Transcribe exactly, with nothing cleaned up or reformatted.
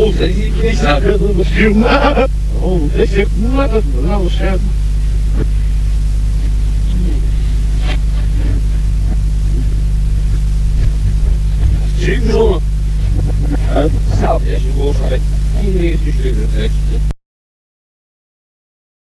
Voltei sabendo filmar. Vamos descer com uma na Luciana. Chegou. Salve, chegou, sabe? E esse chegou.